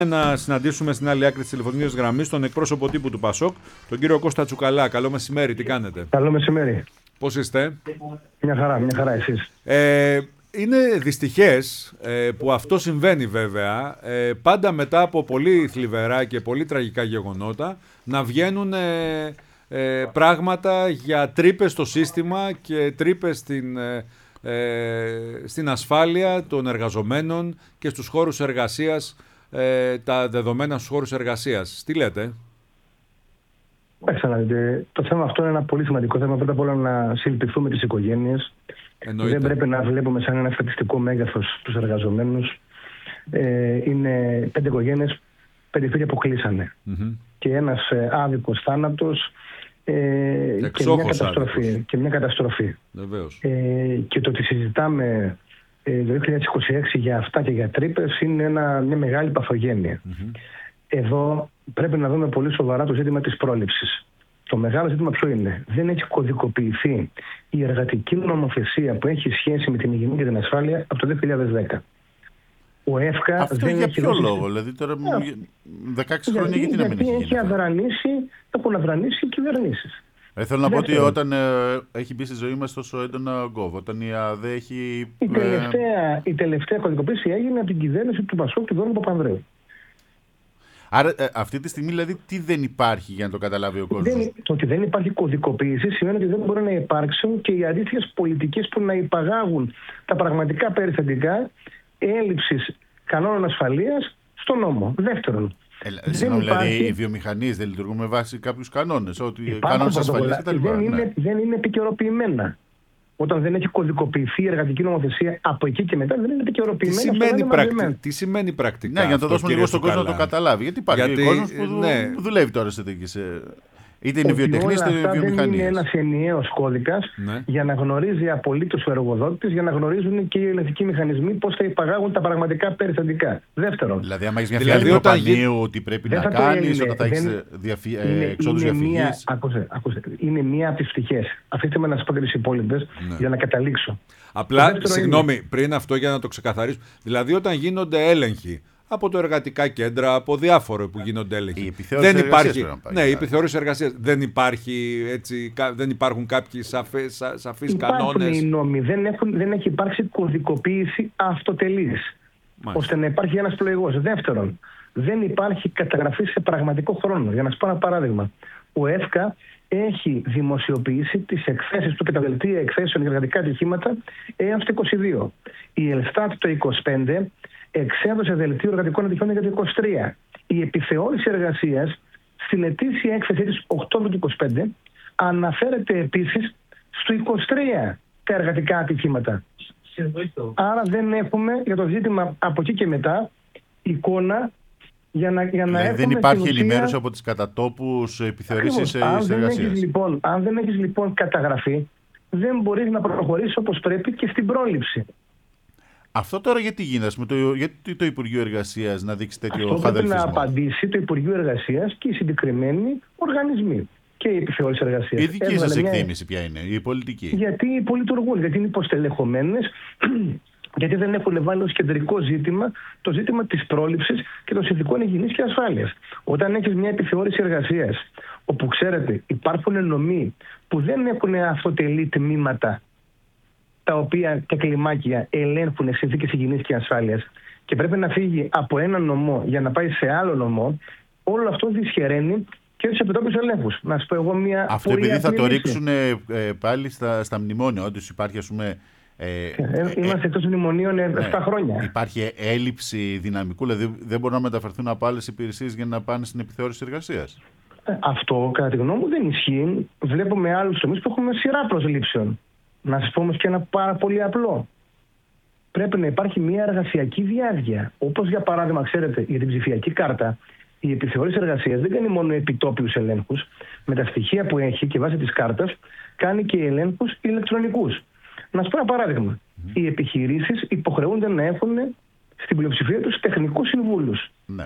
Να συναντήσουμε στην άλλη άκρη της τηλεφωνικής γραμμής τον εκπρόσωπο τύπου του ΠΑΣΟΚ, τον κύριο Κώστα Τσουκαλά. Καλό μεσημέρι, τι κάνετε? Καλό μεσημέρι. Πώς είστε? Μια χαρά εσείς. Είναι δυστυχές που αυτό συμβαίνει βέβαια, πάντα μετά από πολύ θλιβερά και πολύ τραγικά γεγονότα, να βγαίνουν πράγματα για τρύπες στο σύστημα και τρύπες στην ασφάλεια των εργαζομένων και στους χώρους εργασίας, τα δεδομένα στους χώρους εργασίας. Τι λέτε? Το θέμα αυτό είναι ένα πολύ σημαντικό θέμα. Πρώτα απ' όλα να συλληπιθούμε τις οικογένειες. Εννοείται. Δεν πρέπει να βλέπουμε σαν ένα στατιστικό μέγεθος τους εργαζομένους. Είναι 5 οικογένειες, 5 φίλοι που κλείσανε. Και ένας άδικος θάνατος και μια καταστροφή. Βεβαίως. Και το ότι συζητάμε το 2026 για αυτά και για τρύπες είναι μια μεγάλη παθογένεια. Εδώ πρέπει να δούμε πολύ σοβαρά το ζήτημα της πρόληψης. Το μεγάλο ζήτημα ποιο είναι? Δεν έχει κωδικοποιηθεί η εργατική νομοθεσία που έχει σχέση με την υγιεινή και την ασφάλεια από το 2010. Ο ΕΦΚΑ αυτό δεν για έχει ποιο λόγο? Δηλαδή τώρα 16 χρόνια γιατί να μην έχει γίνει? Έχουν αδρανήσει οι κυβερνήσεις. Θέλω να πω ότι όταν έχει μπει στη ζωή μας τόσο έντονα γκοβ, όταν η ΑΔΕ έχει... Η τελευταία κωδικοποίηση έγινε από την κυβέρνηση του ΠΑΣΟΚ του Γιώργου Παπανδρέου. Άρα αυτή τη στιγμή δηλαδή τι δεν υπάρχει για να το καταλάβει ο κόσμος? Το ότι δεν υπάρχει κωδικοποίηση σημαίνει ότι δεν μπορεί να υπάρξουν και οι αντίστοιχες πολιτικές που να υπαγάγουν τα πραγματικά περιστατικά έλλειψης κανόνων ασφαλείας στον νόμο. Δεύτερον, δηλαδή οι βιομηχανίες δεν λειτουργούν με βάση κάποιους κανόνες, κανόνες ασφαλείας κτλ. Δεν είναι επικαιροποιημένα. Όταν δεν έχει κωδικοποιηθεί η εργατική νομοθεσία από εκεί και μετά, δεν είναι επικαιροποιημένα. Τι σημαίνει πρακτικά? Ναι, για να το δώσουμε λίγο στον κόσμο να το καταλάβει. Γιατί υπάρχει κόσμος που δουλεύει τώρα είτε είναι βιοτεχνία είτε βιομηχανία. Δεν είναι ένας ενιαίος κώδικας για να γνωρίζει απολύτως ο εργοδότης, για να γνωρίζουν και οι ελεγκτικοί μηχανισμοί πώς θα υπαγάγουν τα πραγματικά περιστατικά. Δεύτερον. Δηλαδή, άμα έχεις μια φυλακή προπανίου, ότι πρέπει να κάνεις όταν θα έχεις εξόδους διαφυγής. Είναι μία από τις πτυχές. Αφήστε με να σας πω και τις υπόλοιπες για να καταλήξω. Απλά, συγγνώμη, πριν αυτό για να το ξεκαθαρίσω. Δηλαδή, όταν γίνονται έλεγχοι από το εργατικά κέντρα, από διάφορα που γίνονται έλεγχοι. Δεν υπάρχει. Ναι, η επιθεώρηση εργασίας. Δεν υπάρχουν κάποιοι σαφείς κανόνες. Υπάρχουν οι νόμοι. Δεν έχει υπάρξει κωδικοποίηση αυτοτελής, ώστε να υπάρχει ένας πλοηγός. Δεύτερον, δεν υπάρχει καταγραφή σε πραγματικό χρόνο. Για να σας πω ένα παράδειγμα. Ο ΕΦΚΑ έχει δημοσιοποιήσει τις εκθέσεις του και τα δελτία εκθέσεων για εργατικά ατυχήματα έως το 22. Η Ελστάτ το 25 εξέδωσε δελτίο εργατικών ατυχημάτων για το 23. Η επιθεώρηση εργασίας στην ετήσια έκθεσή της Οκτώβριο του 25 αναφέρεται επίσης στο 23 τα εργατικά ατυχήματα. Άρα δεν έχουμε για το ζήτημα από εκεί και μετά εικόνα για να έχουμε. Δεν υπάρχει ενημέρωση από τις κατατόπους επιθεωρήσεις εργασίας. Αν δεν έχεις λοιπόν καταγραφή, δεν μπορείς να προχωρήσεις όπως πρέπει και στην πρόληψη. Αυτό τώρα γιατί γίνεται, γιατί το Υπουργείο Εργασίας να δείξει τέτοιο χαδελφισμό? Αυτό πρέπει να απαντήσει το Υπουργείο Εργασίας και οι συγκεκριμένοι οργανισμοί και η επιθεώρηση εργασίας. Η δική σας εκτίμηση ποια είναι, η πολιτική? Γιατί υπολειτουργούν, γιατί είναι υποστελεχωμένες, γιατί δεν έχουν βάλει ως κεντρικό ζήτημα το ζήτημα της πρόληψης και των συνθηκών υγιεινής και ασφάλειας. Όταν έχεις μια επιθεώρηση εργασίας, όπου ξέρετε υπάρχουν νομοί που δεν έχουν αυτοτελή τμήματα, τα οποία και κλιμάκια ελέγχουν συνθήκες υγιεινής και ασφάλειας και πρέπει να φύγει από έναν νομό για να πάει σε άλλο νομό, όλο αυτό δυσχεραίνει και τους επιτόπιους ελέγχους. Να σου πω εγώ μια. Αυτό επειδή θα το ρίξουν πάλι στα μνημόνια, όντως υπάρχει ας πούμε. Είμαστε εκτός μνημονίων 7 χρόνια. Υπάρχει έλλειψη δυναμικού, δηλαδή δεν μπορούν να μεταφερθούν από άλλες υπηρεσίες για να πάνε στην επιθεώρηση εργασίας. Αυτό κατά τη γνώμη μου δεν ισχύει. Βλέπουμε άλλους τομείς που έχουμε σειρά προσλήψεων. Να σας πω όμως και ένα πάρα πολύ απλό. Πρέπει να υπάρχει μια εργασιακή διάρκεια. Όπως για παράδειγμα, ξέρετε, για την ψηφιακή κάρτα, η επιθεώρηση εργασίας δεν κάνει μόνο επιτόπιους ελέγχους. Με τα στοιχεία που έχει και βάσει της κάρτας, κάνει και ελέγχους ηλεκτρονικούς. Να σας πω ένα παράδειγμα. Οι επιχειρήσεις υποχρεούνται να έχουν στην πλειοψηφία τους τεχνικούς συμβούλους. Ναι.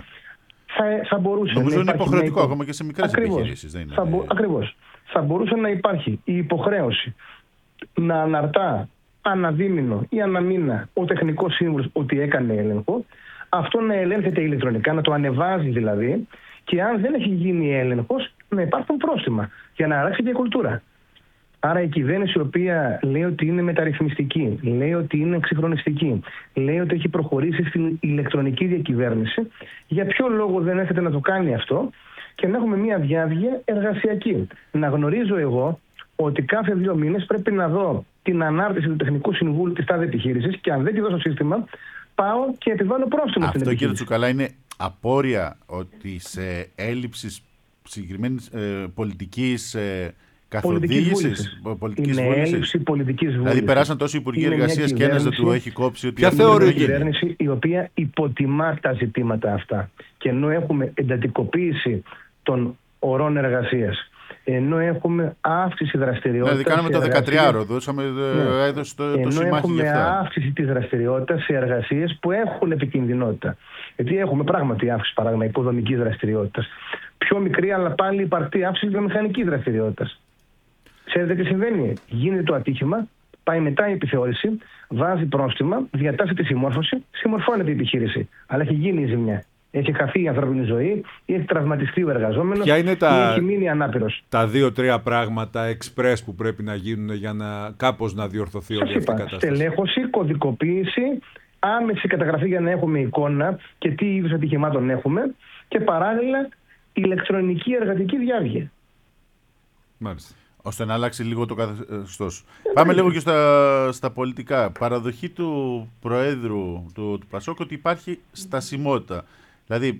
Θα μπορούσε νομίζω είναι υποχρεωτικό ακόμα και σε μικρές επιχειρήσεις. Ακριβώς. Θα μπορούσε να υπάρχει η υποχρέωση να αναρτά αναδίμηνο ή αναμήνα ο τεχνικός σύμβουλος ότι έκανε έλεγχο, αυτό να ελέγχεται ηλεκτρονικά, να το ανεβάζει δηλαδή, και αν δεν έχει γίνει έλεγχος, να υπάρχουν πρόστιμα για να αλλάξει και η κουλτούρα. Άρα η κυβέρνηση, η οποία λέει ότι είναι μεταρρυθμιστική, λέει ότι είναι εξυγχρονιστική, λέει ότι έχει προχωρήσει στην ηλεκτρονική διακυβέρνηση, για ποιο λόγο δεν έρχεται να το κάνει αυτό και να έχουμε μια διάβγεια εργασιακή? Να γνωρίζω εγώ ότι κάθε 2 μήνες πρέπει να δω την ανάρτηση του Τεχνικού Συμβούλου της τάδε επιχείρησης και αν δεν τη δώσω σύστημα, πάω και επιβάλλω πρόστιμο στην επιχείρηση. Αυτό, κύριε Τσουκαλά, είναι απόρρια ότι σε έλλειψη συγκεκριμένης πολιτικής καθοδήγησης, πολιτικής βούλησης. Έλλειψη πολιτικής βούλησης. Δηλαδή, περάσαν τόσοι υπουργοί εργασίας και ένας δεν του έχει κόψει ότι. Ποια θεωρεί η κυβέρνηση η οποία υποτιμά τα ζητήματα αυτά. Και ενώ έχουμε εντατικοποίηση των ωρών εργασίας, ενώ έχουμε αύξηση δραστηριότητας. Δηλαδή, κάναμε το 13ωρο, έδωσε το συμμάχι για αυτά. Έχουμε αύξηση της δραστηριότητας σε εργασίες που έχουν επικινδυνότητα. Γιατί έχουμε πράγματι αύξηση, παράδειγμα, υποδομικής δραστηριότητας. Πιο μικρή, αλλά πάλι υπαρκτή αύξηση βιομηχανικής δραστηριότητας. Ξέρετε τι συμβαίνει? Γίνεται το ατύχημα, πάει μετά η επιθεώρηση, βάζει πρόστιμα, διατάσσεται τη συμμόρφωση, συμμορφώνεται η επιχείρηση. Αλλά έχει γίνει η ζημιά. Έχει χαθεί η ανθρώπινη ζωή, ή έχει τραυματιστεί ο εργαζόμενος, ή έχει μείνει ανάπηρος. Τα 2-3 πράγματα εξπρές που πρέπει να γίνουν για να κάπως να διορθωθεί όλη αυτή η κατάσταση? Στελέχωση, κωδικοποίηση, άμεση καταγραφή για να έχουμε εικόνα και τι είδους ατυχημάτων έχουμε, και παράλληλα ηλεκτρονική εργατική διάβγεια. Μάλιστα. Ώστε να αλλάξει λίγο το καθεστώς. Πάμε λίγο και στα πολιτικά. Παραδοχή του Προέδρου του Πασόκ ότι υπάρχει στασιμότητα. Δηλαδή,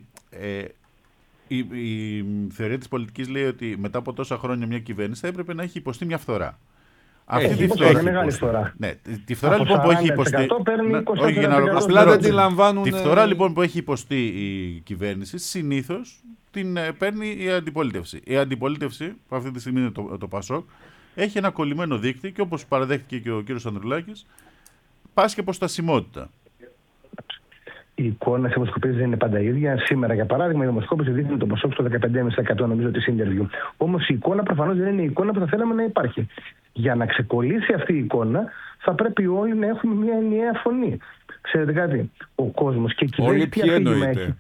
η θεωρία της πολιτικής λέει ότι μετά από τόσα χρόνια μια κυβέρνηση θα έπρεπε να έχει υποστεί μια φθορά. Αυτή τη φθορά. Μεγάλη φθορά. Ναι, τη φθορά λοιπόν που έχει υποστεί. Απλά δεν τη λαμβάνουν. Τη φθορά λοιπόν που έχει υποστεί η κυβέρνηση συνήθως την παίρνει η αντιπολίτευση. Η αντιπολίτευση, που αυτή τη στιγμή είναι το Πασόκ, έχει ένα κολλημένο δίκτυ και όπως παραδέχτηκε και ο κύριος Ανδρουλάκης, πάσχει από στασιμότητα. Η εικόνα σε δημοσκοπήσεις δεν είναι πάντα ίδια. Σήμερα, για παράδειγμα, η δημοσκόπηση δείχνει το Πασόκ στο 15,5% νομίζω της interview. Όμως η εικόνα προφανώς δεν είναι η εικόνα που θα θέλαμε να υπάρχει. Για να ξεκολλήσει αυτή η εικόνα, θα πρέπει όλοι να έχουμε μια ενιαία φωνή. Ξέρετε κάτι? Ο κόσμος και η κυβέρνηση τι αφήγημα έχει?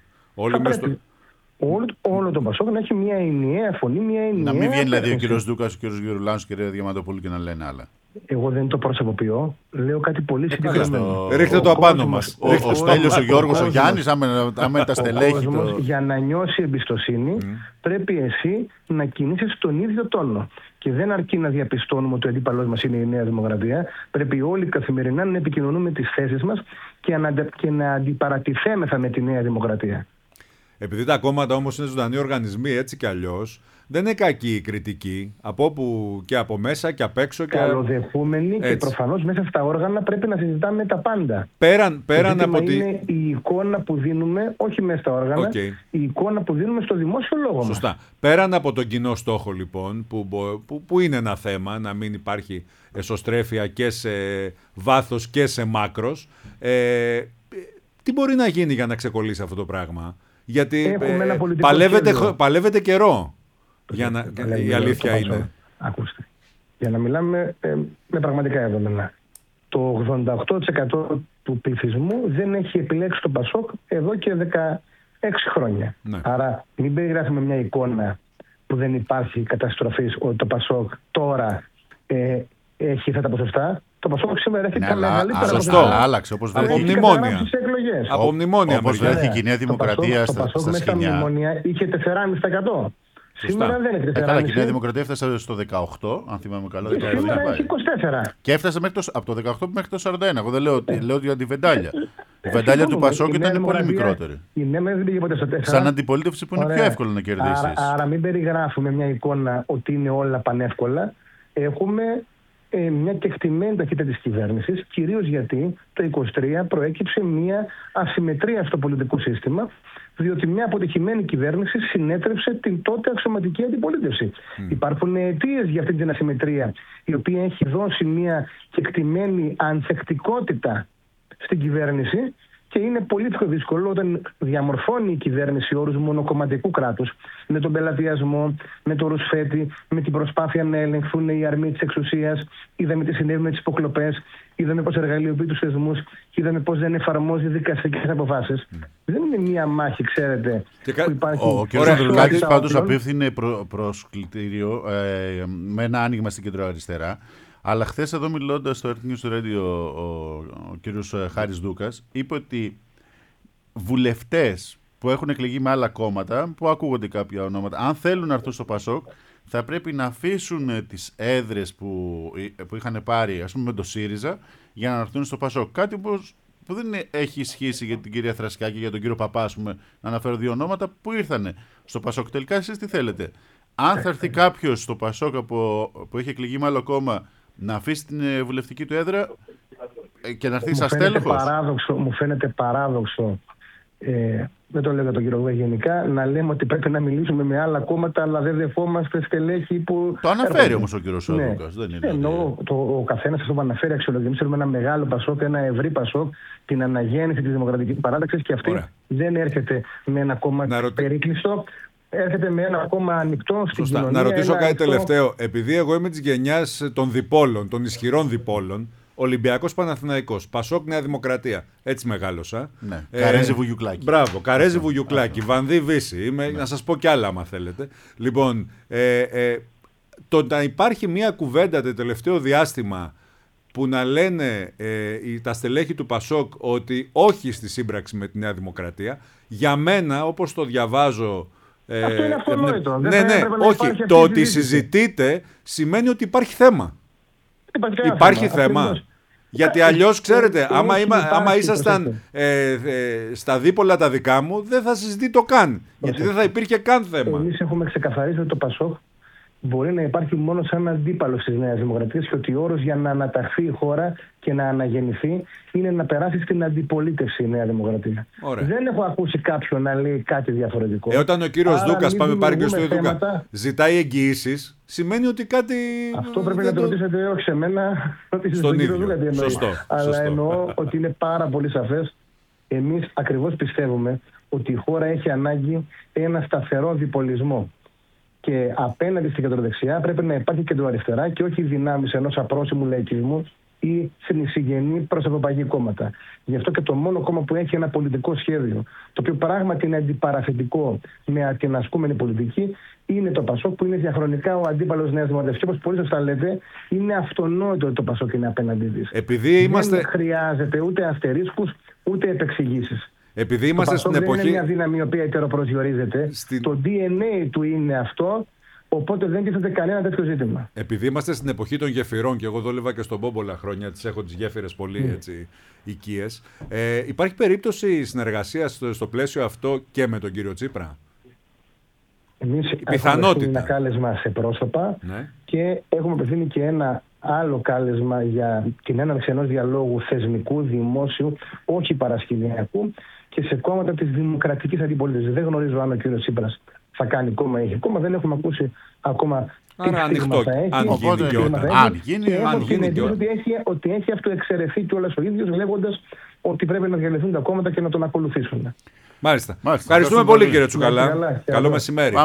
Όλο το Πασόκ να έχει μια ενιαία φωνή, μια ενιαία. Να μην βγαίνει δηλαδή ο κύριος Δούκας, ο κύριος Γερουλάνος και η κυρία Διαμαντοπούλου και να λένε άλλα. Εγώ δεν το προσωποποιώ. Λέω κάτι πολύ συγκεκριμένο. Ρίχτε το απάνω μας. Ο Στέλιος, ο Γιώργος, ο Γιάννης, άμα τα στελέχη. Για να νιώσει εμπιστοσύνη, πρέπει εσύ να κινήσεις τον ίδιο τόνο. Και δεν αρκεί να διαπιστώνουμε ότι ο αντίπαλός μας είναι η Νέα Δημοκρατία. Πρέπει όλοι καθημερινά να επικοινωνούμε τις θέσεις μας και να αντιπαρατηθέμεθα με τη Νέα Δημοκρατία. Επειδή τα κόμματα όμως είναι ζωντανοί οργανισμοί, έτσι κι αλλιώς, δεν είναι κακή η κριτική από όπου και από μέσα και απ' έξω. Καλοδεχούμενοι και προφανώς μέσα στα όργανα πρέπει να συζητάμε τα πάντα. Πέραν από είναι η εικόνα που δίνουμε, όχι μέσα στα όργανα, η εικόνα που δίνουμε στο δημόσιο λόγο μας. Σωστά. Πέραν από τον κοινό στόχο λοιπόν, που είναι ένα θέμα, να μην υπάρχει εσωστρέφεια και σε βάθος και σε μάκρος, τι μπορεί να γίνει για να ξεκολλήσει αυτό το πράγμα? Γιατί παλεύετε καιρό. Η αλήθεια είναι. Ακούστε. Για να μιλάμε με πραγματικά δεδομένα. Το 88% του πληθυσμού δεν έχει επιλέξει το Πασόκ εδώ και 16 χρόνια. Ναι. Άρα μην περιγράφουμε μια εικόνα που δεν υπάρχει καταστροφής ότι το Πασόκ τώρα έχει αυτά τα ποσοστά. Το Πασόκ σήμερα έχει τα μεγαλύτερα ποσοστά. Άλλαξε όπως από μνημόνια. Από μνημόνια. Όπως βρέθηκε η Νέα Δημοκρατία στα σκηνιά. Μέσα στα μνημόνια είχε 4,5%. Σήμερα δεν έχει 4,5%. Καλά, και η Νέα Δημοκρατία έφτασε στο 18, αν θυμάμαι καλά. Σήμερα έχει 24. Και έφτασε από το 18 μέχρι το 41. Εγώ δεν λέω για τη βεντάλια. Η βεντάλια του Πασόκ ήταν πολύ μικρότερη. Σαν αντιπολίτευση που είναι πιο εύκολο να κερδίσει. Άρα μην περιγράφουμε μια εικόνα ότι είναι όλα πανεύκολα. Έχουμε μια κεκτημένη ταχύτητα της κυβέρνησης, κυρίως γιατί το 2023 προέκυψε μια ασυμμετρία στο πολιτικό σύστημα, διότι μια αποτυχημένη κυβέρνηση συνέτρεψε την τότε αξιωματική αντιπολίτευση. Υπάρχουν αιτίες για αυτή την ασυμμετρία, η οποία έχει δώσει μια κεκτημένη ανθεκτικότητα στην κυβέρνηση Και είναι πολύ πιο δύσκολο όταν διαμορφώνει η κυβέρνηση όρους μονοκομματικού κράτους, με τον πελατειασμό, με το ρουσφέτη, με την προσπάθεια να ελεγχθούν οι αρμοί της εξουσίας. Είδαμε τι συνέβη με τις υποκλοπές, είδαμε πώς εργαλειοποιεί τους θεσμούς, είδαμε πώς δεν εφαρμόζει δικαστικές αποφάσεις. Δεν είναι μία μάχη, ξέρετε, που υπάρχει. Ο κ. Ανδρουλάκης πάντως απίφθινε προσκλητήριο με ένα άνοιγμα στην κεντροαριστερά. Αλλά χθες εδώ μιλώντας στο Earth News Radio ο κύριος Χάρης Δούκας είπε ότι βουλευτές που έχουν εκλεγεί με άλλα κόμματα, που ακούγονται κάποια ονόματα, αν θέλουν να έρθουν στο ΠΑΣΟΚ, θα πρέπει να αφήσουν τις έδρες που είχαν πάρει, ας πούμε, με το ΣΥΡΙΖΑ, για να έρθουν στο ΠΑΣΟΚ. Κάτι που δεν έχει ισχύσει για την κυρία Θρασκάκη και για τον κύριο Παπά, ας πούμε, να αναφέρω δύο ονόματα που ήρθανε στο ΠΑΣΟΚ. Τελικά εσείς τι θέλετε? Αν θα έρθει κάποιος στο ΠΑΣΟΚ που έχει εκλεγεί με άλλο κόμμα, να αφήσει την βουλευτική του έδρα και να έρθει σαν στέλεχος. Μου φαίνεται παράδοξο, δεν το λέω για τον κύριο Γουέ γενικά, να λέμε ότι πρέπει να μιλήσουμε με άλλα κόμματα, αλλά δεν δεχόμαστε στελέχη που. Το αναφέρει όμως ο κύριος Δούκας. Ο καθένας αυτό που αναφέρει αξιολογήσει. Θέλουμε ένα μεγάλο ΠΑΣΟΚ, ένα ευρύ ΠΑΣΟΚ, την αναγέννηση της Δημοκρατικής Παράταξης, και αυτή δεν έρχεται με ένα κόμμα περίκλειστο. Έρχεται με ένα ακόμα ανοιχτό στην κοινωνία. Να ρωτήσω κάτι τελευταίο. Επειδή εγώ είμαι της γενιάς των διπόλων, των ισχυρών διπόλων, Ολυμπιακός Παναθηναϊκός, Πασόκ Νέα Δημοκρατία. Έτσι μεγάλωσα. Ναι. Καρέζι Βουγιουκλάκη. Μπράβο, Καρέζι Βουγιουκλάκη. Βανδύ Βύση. Να σας πω κι άλλα, άμα θέλετε. Λοιπόν, το να υπάρχει μια κουβέντα το τελευταίο διάστημα που να λένε τα στελέχη του Πασόκ ότι όχι στη σύμπραξη με τη Νέα Δημοκρατία, για μένα, όπως το διαβάζω. Αυτό είναι αυτονόητο. Ναι, όχι. Το ότι συζητείτε σημαίνει ότι υπάρχει θέμα. Υπάρχει θέμα. Γιατί αλλιώς, ξέρετε, άμα ήσασταν στα δίπολα τα δικά μου, δεν θα συζητήσω καν. Γιατί δεν θα υπήρχε καν θέμα. Εμείς έχουμε ξεκαθαρίσει ότι το ΠΑΣΟΚ μπορεί να υπάρχει μόνο σαν αντίπαλος της Νέας Δημοκρατίας και ότι ο όρος για να αναταχθεί η χώρα και να αναγεννηθεί είναι να περάσει στην αντιπολίτευση η Νέα Δημοκρατία. Ωραία. Δεν έχω ακούσει κάποιον να λέει κάτι διαφορετικό. Όταν ο κύριος Δούκας, πάμε πάλι και στο Δούκα, ζητάει εγγυήσεις, σημαίνει ότι κάτι. Αυτό πρέπει να το ρωτήσετε όχι σε μένα, στον κύριο Δούκα τι εννοεί. Αλλά εννοώ ότι είναι πάρα πολύ σαφές. Εμείς ακριβώς πιστεύουμε ότι η χώρα έχει ανάγκη ένα σταθερό διπολισμό. Και απέναντι στην κεντροδεξιά πρέπει να υπάρχει κεντροαριστερά και όχι δυνάμεις ενός απρόσημου λαϊκισμού ή συνεισυγενή προς ευρωπαϊκή κόμματα. Γι' αυτό και το μόνο κόμμα που έχει ένα πολιτικό σχέδιο, το οποίο πράγματι είναι αντιπαραθετικό με την ασκούμενη πολιτική, είναι το ΠΑΣΟΚ, που είναι διαχρονικά ο αντίπαλος Νέας Δημοκρατίας. Και όπως πολύ σωστά λέτε, είναι αυτονόητο ότι το ΠΑΣΟΚ είναι απέναντί της. Δεν χρειάζεται ούτε αστερίσκους ούτε επεξηγήσεις. Επειδή είμαστε στην εποχή. Δεν είναι μια δύναμη η οποία ετεροπροσδιορίζεται. Το DNA του είναι αυτό, οπότε δεν τίθεται κανένα τέτοιο ζήτημα. Επειδή είμαστε στην εποχή των γεφυρών, και εγώ δούλευα και στον Μπόμπολα χρόνια, έχω τις γέφυρες πολύ έτσι, οικίες. Υπάρχει περίπτωση συνεργασίας στο πλαίσιο αυτό και με τον κύριο Τσίπρα? Εμείς έχουμε απευθύνει ένα κάλεσμα σε πρόσωπα, ναι, και έχουμε απευθύνει και ένα άλλο κάλεσμα για την έναρξη ενός διαλόγου θεσμικού, δημόσιου, όχι παρασκηνιακού, και σε κόμματα της δημοκρατικής αντιπολίτευσης. Δεν γνωρίζω αν ο κύριος Τσίπρας θα κάνει κόμμα ή έχει κόμμα, δεν έχουμε ακούσει ακόμα τι στίγμα θα έχει. Αν γίνει και ότι έχει αυτοεξαιρεθεί κιόλας ο ίδιος, λέγοντας ότι πρέπει να διαλυθούν τα κόμματα και να τον ακολουθήσουν. Μάλιστα. Ευχαριστούμε πολύ, κύριε Τσουκαλά. Καλό μεσημέρι.